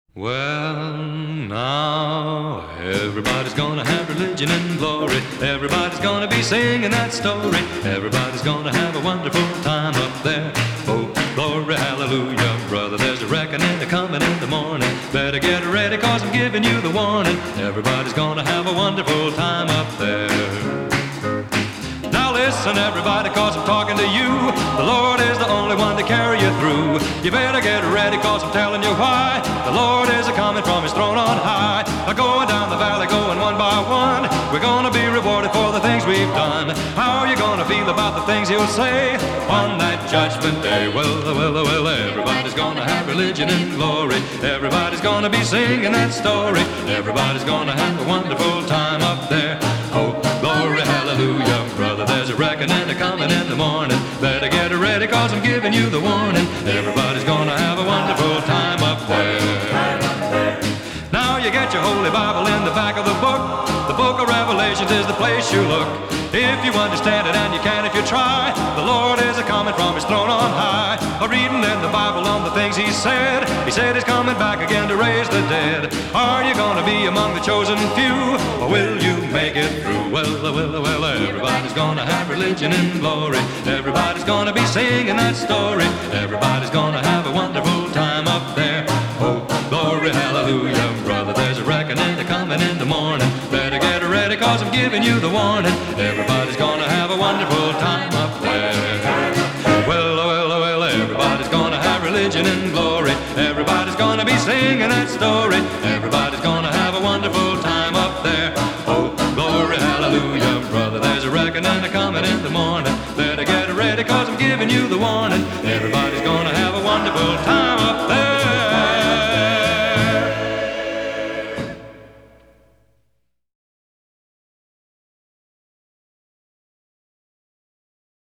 Well, now everybody's gonna have religion and glory. Everybody's gonna be singing that story. Everybody's gonna have a wonderful time up there. Oh, glory, hallelujah, brother. There's a reckoning coming in the morning. Better get ready, 'cause I'm giving you the warning. Everybody's gonna have a wonderful time up there. Now listen, everybody, 'cause I'm talking to you. The Lord is the only one to carry you through. You better get ready, 'cause I'm telling you why. The Lord is a-coming from His throne on high. Going down the valley, going one by one. We're gonna be rewarded for the things we've done. How are you gonna feel about the things He'll say on that judgment day? Well, everybody's gonna have religion and glory. Everybody's gonna be singing that story. Everybody's gonna have a wonderful time up there. Oh, glory, hallelujah, brother. There's a reckoning coming in the morning. Better get ready, 'cause I'm giving you the warning. Everybody's gonna have a wonderful time up there. Now you get your Holy Bible in the back of the book. The book of Revelations is the place you look. If you understand it, and you can if you try, the Lord is a-coming from His throne on high. A-reading in the Bible on the things He said. He said He's coming back again to raise the dead. Are you gonna be among the chosen few, or will you make it through? Well, everybody's gonna have religion and glory. Everybody's gonna be singing that story. Everybody's gonna have a wonderful time up there. Oh, glory, hallelujah, brother. There's a reckoning coming in the morning. Better get ready, 'cause I'm giving you the warning. Everybody's gonna have a wonderful time up there. Well, everybody's gonna have religion and glory. Everybody's gonna be singing that story. Everybody's gonna have a wonderful